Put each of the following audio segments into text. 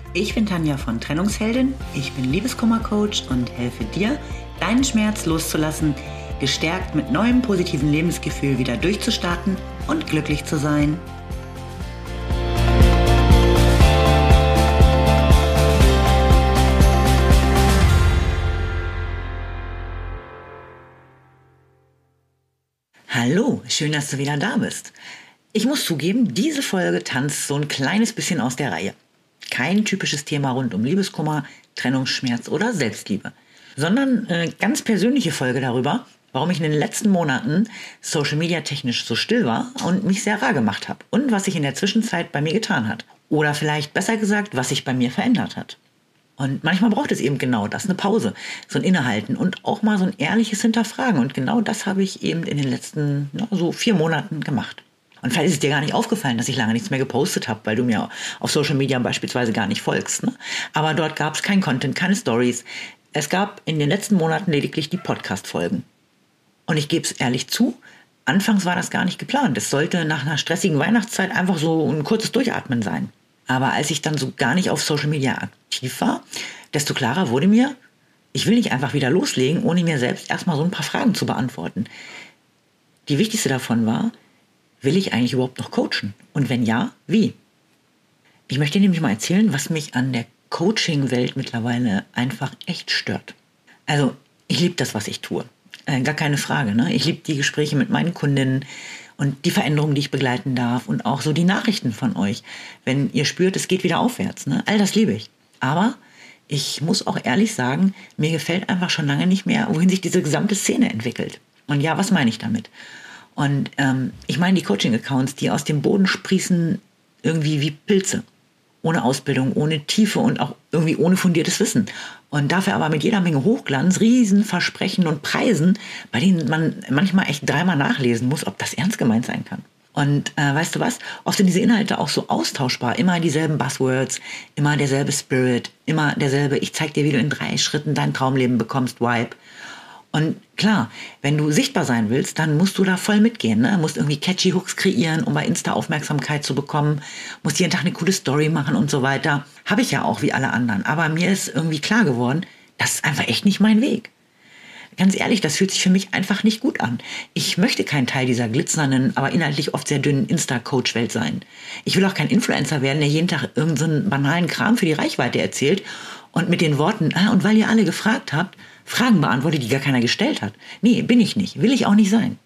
Ich bin Tanja von Trennungsheldin, ich bin Liebeskummer-Coach und helfe dir, deinen Schmerz loszulassen, gestärkt mit neuem positiven Lebensgefühl wieder durchzustarten und glücklich zu sein. Hallo, schön, dass du wieder da bist. Ich muss zugeben, diese Folge tanzt so ein kleines bisschen aus der Reihe. Kein typisches Thema rund um Liebeskummer, Trennungsschmerz oder Selbstliebe, sondern eine ganz persönliche Folge darüber, warum ich in den letzten Monaten Social Media technisch so still war und mich sehr rar gemacht habe und was sich in der Zwischenzeit bei mir getan hat. Oder vielleicht besser gesagt, was sich bei mir verändert hat. Und manchmal braucht es eben genau das, eine Pause, so ein Innehalten und auch mal so ein ehrliches Hinterfragen. Und genau das habe ich eben in den letzten so 4 Monaten gemacht. Und vielleicht ist es dir gar nicht aufgefallen, dass ich lange nichts mehr gepostet habe, weil du mir auf Social Media beispielsweise gar nicht folgst. Ne? Aber dort gab es kein Content, keine Stories. Es gab in den letzten Monaten lediglich die Podcast-Folgen. Und ich gebe es ehrlich zu, anfangs war das gar nicht geplant. Es sollte nach einer stressigen Weihnachtszeit einfach so ein kurzes Durchatmen sein. Aber als ich dann so gar nicht auf Social Media aktiv war, desto klarer wurde mir, ich will nicht einfach wieder loslegen, ohne mir selbst erstmal so ein paar Fragen zu beantworten. Die wichtigste davon war, will ich eigentlich überhaupt noch coachen? Und wenn ja, wie? Ich möchte dir nämlich mal erzählen, was mich an der Coaching-Welt mittlerweile einfach echt stört. Also, ich liebe das, was ich tue. Gar keine Frage. Ne? Ich liebe die Gespräche mit meinen Kundinnen und die Veränderungen, die ich begleiten darf und auch so die Nachrichten von euch, wenn ihr spürt, es geht wieder aufwärts. Ne? All das liebe ich. Aber ich muss auch ehrlich sagen, mir gefällt einfach schon lange nicht mehr, wohin sich diese gesamte Szene entwickelt. Und ja, was meine ich damit? Und ich meine die Coaching-Accounts, die aus dem Boden sprießen, irgendwie wie Pilze. Ohne Ausbildung, ohne Tiefe und auch irgendwie ohne fundiertes Wissen. Und dafür aber mit jeder Menge Hochglanz, Riesenversprechen und Preisen, bei denen man manchmal echt 3-mal nachlesen muss, ob das ernst gemeint sein kann. Und weißt du was? Oft sind diese Inhalte auch so austauschbar. Immer dieselben Buzzwords, immer derselbe Spirit, immer derselbe, ich zeig dir, wie du in 3 Schritten dein Traumleben bekommst, Vibe. Und klar, wenn du sichtbar sein willst, dann musst du da voll mitgehen. Ne? Musst irgendwie catchy Hooks kreieren, um bei Insta Aufmerksamkeit zu bekommen. Musst jeden Tag eine coole Story machen und so weiter. Habe ich ja auch wie alle anderen. Aber mir ist irgendwie klar geworden, das ist einfach echt nicht mein Weg. Ganz ehrlich, das fühlt sich für mich einfach nicht gut an. Ich möchte kein Teil dieser glitzernden, aber inhaltlich oft sehr dünnen Insta-Coach-Welt sein. Ich will auch kein Influencer werden, der jeden Tag irgendeinen so banalen Kram für die Reichweite erzählt und mit den Worten, und weil ihr alle gefragt habt, Fragen beantwortet, die gar keiner gestellt hat. Nee, bin ich nicht. Will ich auch nicht sein.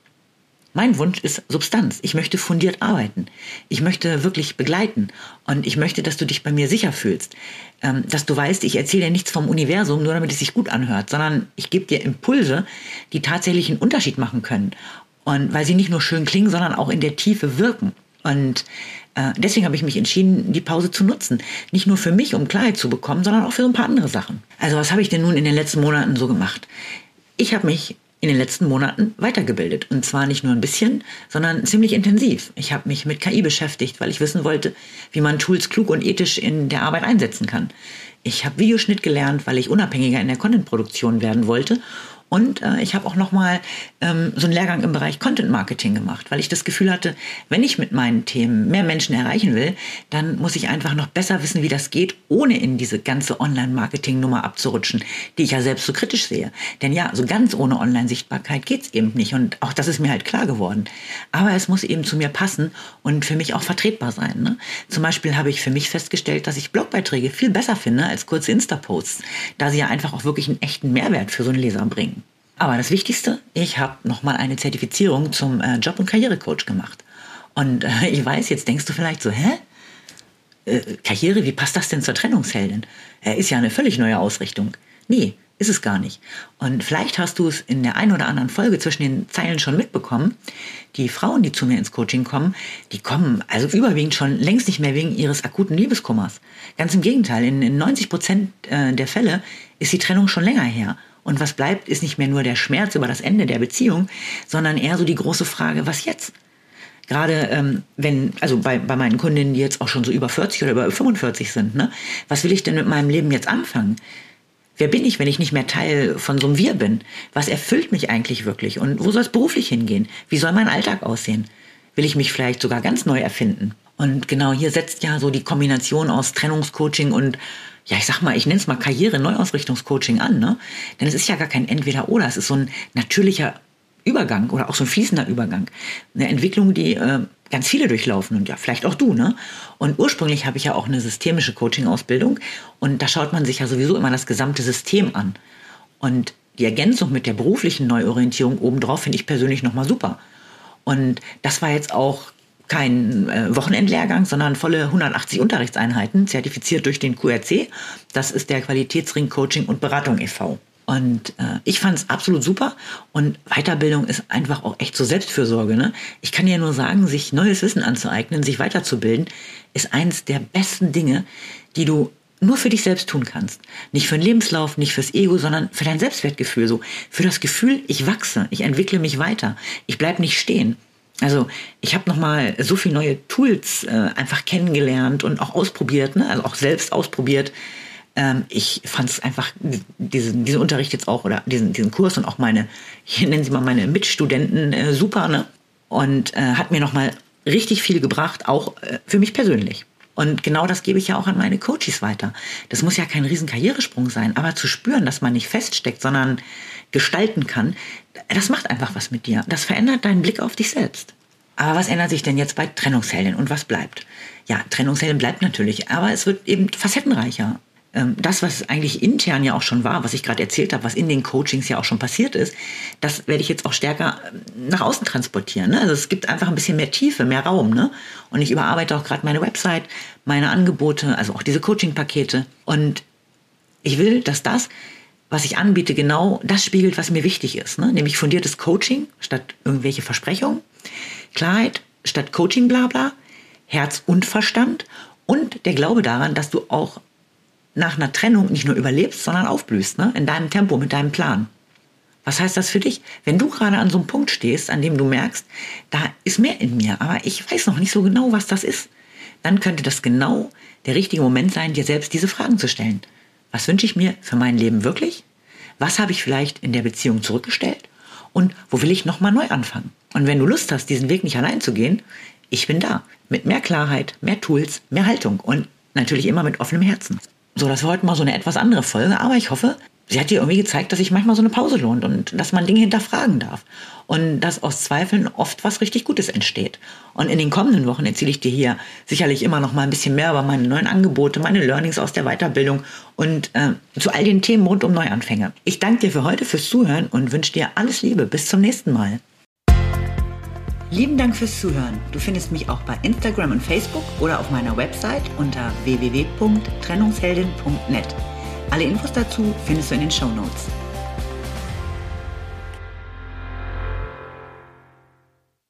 Mein Wunsch ist Substanz. Ich möchte fundiert arbeiten. Ich möchte wirklich begleiten. Und ich möchte, dass du dich bei mir sicher fühlst. Dass du weißt, ich erzähle dir nichts vom Universum, nur damit es sich gut anhört, sondern ich gebe dir Impulse, die tatsächlich einen Unterschied machen können. Und weil sie nicht nur schön klingen, sondern auch in der Tiefe wirken. Und deswegen habe ich mich entschieden, die Pause zu nutzen. Nicht nur für mich, um Klarheit zu bekommen, sondern auch für so ein paar andere Sachen. Also was habe ich denn nun in den letzten Monaten so gemacht? Ich habe mich in den letzten Monaten weitergebildet. Und zwar nicht nur ein bisschen, sondern ziemlich intensiv. Ich habe mich mit KI beschäftigt, weil ich wissen wollte, wie man Tools klug und ethisch in der Arbeit einsetzen kann. Ich habe Videoschnitt gelernt, weil ich unabhängiger in der Content-Produktion werden wollte. Und ich habe auch nochmal so einen Lehrgang im Bereich Content Marketing gemacht, weil ich das Gefühl hatte, wenn ich mit meinen Themen mehr Menschen erreichen will, dann muss ich einfach noch besser wissen, wie das geht, ohne in diese ganze Online-Marketing-Nummer abzurutschen, die ich ja selbst so kritisch sehe. Denn ja, so ganz ohne Online-Sichtbarkeit geht's eben nicht. Und auch das ist mir halt klar geworden. Aber es muss eben zu mir passen und für mich auch vertretbar sein. Ne? Zum Beispiel habe ich für mich festgestellt, dass ich Blogbeiträge viel besser finde als kurze Insta-Posts, da sie ja einfach auch wirklich einen echten Mehrwert für so einen Leser bringen. Aber das Wichtigste, ich habe nochmal eine Zertifizierung zum Job- und Karrierecoach gemacht. Und ich weiß, jetzt denkst du vielleicht so, Karriere, wie passt das denn zur Trennungsheldin? Ist ja eine völlig neue Ausrichtung. Nee, ist es gar nicht. Und vielleicht hast du es in der einen oder anderen Folge zwischen den Zeilen schon mitbekommen. Die Frauen, die zu mir ins Coaching kommen, die kommen also überwiegend schon längst nicht mehr wegen ihres akuten Liebeskummers. Ganz im Gegenteil, in 90% der Fälle ist die Trennung schon länger her. Und was bleibt, ist nicht mehr nur der Schmerz über das Ende der Beziehung, sondern eher so die große Frage, was jetzt? Gerade bei meinen Kundinnen, die jetzt auch schon so über 40 oder über 45 sind, ne? Was will ich denn mit meinem Leben jetzt anfangen? Wer bin ich, wenn ich nicht mehr Teil von so einem Wir bin? Was erfüllt mich eigentlich wirklich? Und wo soll es beruflich hingehen? Wie soll mein Alltag aussehen? Will ich mich vielleicht sogar ganz neu erfinden? Und genau hier setzt ja so die Kombination aus Trennungscoaching und, ja, ich sag mal, ich nenne es mal Karriere-Neuausrichtungscoaching an, ne? Denn es ist ja gar kein Entweder-Oder, es ist so ein natürlicher Übergang oder auch so ein fließender Übergang. Eine Entwicklung, die ganz viele durchlaufen und ja, vielleicht auch du, ne? Und ursprünglich habe ich ja auch eine systemische Coaching-Ausbildung und da schaut man sich ja sowieso immer das gesamte System an. Und die Ergänzung mit der beruflichen Neuorientierung obendrauf finde ich persönlich nochmal super. Und das war jetzt auch kein Wochenendlehrgang, sondern volle 180 Unterrichtseinheiten, zertifiziert durch den QRC. Das ist der Qualitätsring Coaching und Beratung e.V. Und ich fand es absolut super und Weiterbildung ist einfach auch echt so Selbstfürsorge. Ne? Ich kann dir nur sagen, sich neues Wissen anzueignen, sich weiterzubilden, ist eins der besten Dinge, die du nur für dich selbst tun kannst. Nicht für den Lebenslauf, nicht fürs Ego, sondern für dein Selbstwertgefühl. So für das Gefühl, ich wachse, ich entwickle mich weiter, ich bleibe nicht stehen. Also ich habe nochmal so viele neue Tools einfach kennengelernt und auch ausprobiert, ne? Also auch selbst ausprobiert. Ich fand es einfach, diesen Unterricht jetzt auch oder diesen Kurs und auch meine, hier nennen Sie mal meine Mitstudenten super, ne? Und hat mir nochmal richtig viel gebracht, auch für mich persönlich. Und genau das gebe ich ja auch an meine Coaches weiter. Das muss ja kein riesen Karrieresprung sein, aber zu spüren, dass man nicht feststeckt, sondern gestalten kann, das macht einfach was mit dir. Das verändert deinen Blick auf dich selbst. Aber was ändert sich denn jetzt bei Trennungsheldin und was bleibt? Ja, Trennungsheldin bleibt natürlich, aber es wird eben facettenreicher. Das, was eigentlich intern ja auch schon war, was ich gerade erzählt habe, was in den Coachings ja auch schon passiert ist, das werde ich jetzt auch stärker nach außen transportieren. Ne? Also es gibt einfach ein bisschen mehr Tiefe, mehr Raum. Ne? Und ich überarbeite auch gerade meine Website, meine Angebote, also auch diese Coaching-Pakete. Und ich will, dass das, was ich anbiete, genau das spiegelt, was mir wichtig ist. Ne? Nämlich fundiertes Coaching statt irgendwelche Versprechungen, Klarheit statt Coaching-Blabla, Herz und Verstand und der Glaube daran, dass du auch nach einer Trennung nicht nur überlebst, sondern aufblühst, ne? In deinem Tempo, mit deinem Plan. Was heißt das für dich? Wenn du gerade an so einem Punkt stehst, an dem du merkst, da ist mehr in mir, aber ich weiß noch nicht so genau, was das ist, dann könnte das genau der richtige Moment sein, dir selbst diese Fragen zu stellen. Was wünsche ich mir für mein Leben wirklich? Was habe ich vielleicht in der Beziehung zurückgestellt? Und wo will ich nochmal neu anfangen? Und wenn du Lust hast, diesen Weg nicht allein zu gehen, ich bin da. Mit mehr Klarheit, mehr Tools, mehr Haltung und natürlich immer mit offenem Herzen. So, das war heute mal so eine etwas andere Folge, aber ich hoffe, sie hat dir irgendwie gezeigt, dass sich manchmal so eine Pause lohnt und dass man Dinge hinterfragen darf. Und dass aus Zweifeln oft was richtig Gutes entsteht. Und in den kommenden Wochen erzähle ich dir hier sicherlich immer noch mal ein bisschen mehr über meine neuen Angebote, meine Learnings aus der Weiterbildung und zu all den Themen rund um Neuanfänge. Ich danke dir für heute fürs Zuhören und wünsche dir alles Liebe. Bis zum nächsten Mal. Lieben Dank fürs Zuhören. Du findest mich auch bei Instagram und Facebook oder auf meiner Website unter www.trennungsheldin.net. Alle Infos dazu findest du in den Shownotes.